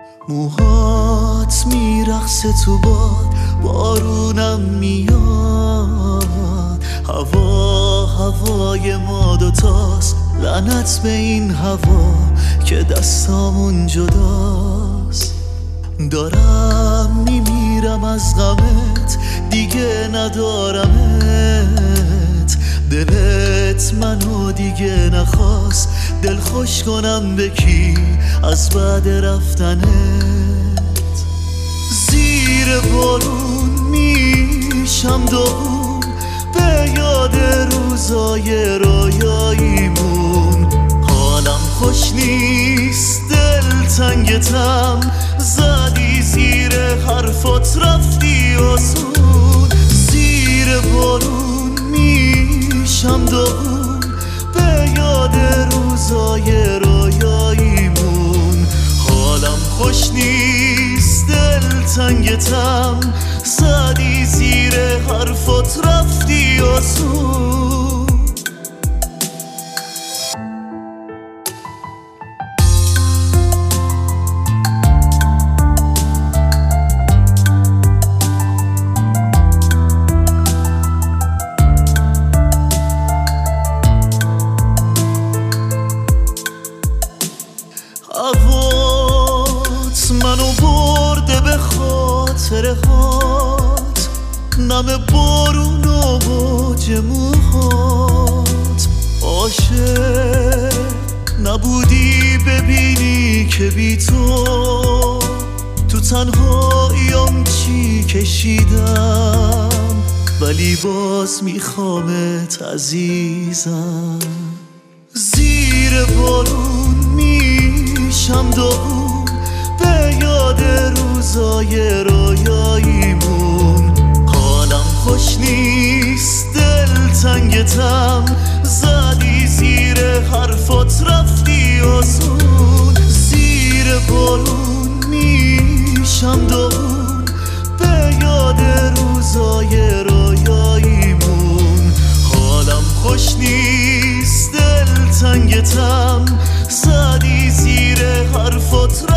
موهات میرقصه تو باد، بارونم میاد، هوای ما دوتاست، لعنت به این هوا که دستامون جداست. دارم میمیرم از غمت، دیگه ندارمت، دلت منو دیگه نخواست، دل خوش کنم به کی از بعد رفتنت. زیر بارون میشم داغون به یاد روزای رویاییمون، حالم خوش نیست، دل تنگتم، زدی زیر حرفات رفتی آسون. زیر بارون میشم داغون به یاد روزای رویاییمون، حالم خوش نیست، دل تنگتم، زدی زیر حرفات رفتی آسون. هوات منو برده به خاطر هات، نم بارون و باج موهات. عاشق نبودی ببینی که بی تو تنهاییم چی کشیدم، ولی باز میخوامت عزیزم. زیر بارون میشم داغون به یاد روزای رویاییمون، حالم خوش نیست، دل تنگتم، زدی زیر حرفات رفتی آسون. زیر بارون میشم داغون به یاد روزای رویاییمون، حالم خوش نیست، دل تنگتم، زدی زیر حرفات